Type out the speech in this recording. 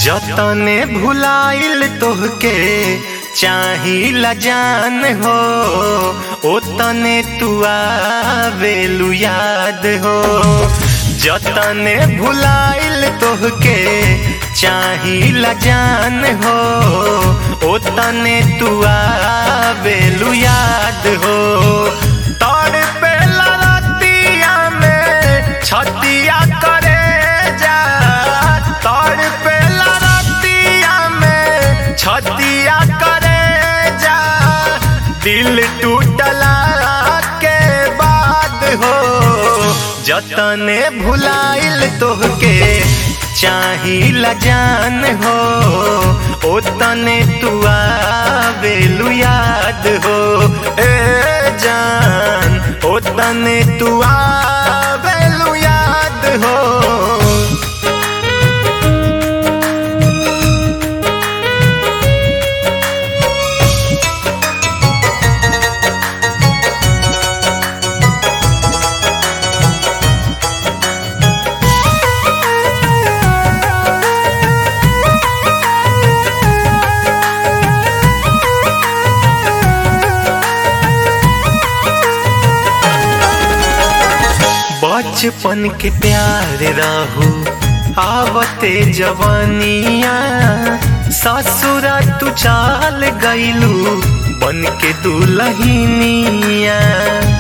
जतने भुलाइल तोहके चाहिला जान हो, ओतने तू आवेलू याद हो। जतने भुलाइल तोहके चाहिला जान हो, ओतने तू आवेलू याद हो। तोड़ पे लड़तिया में छतिया करे जा, तोड़ पे लड़तिया में छतिया करे जा। दिल टूटला के बाद हो, जतने भुलाइल तोहके चाहिला जान हो, ओतने तू आवेलू याद हो। ए जान ओतने तू आवेलू याद हो। बचपन के प्यार रहू आवते जवानिया, ससुरा तू चाल गईलू बन के दुल्हनिया।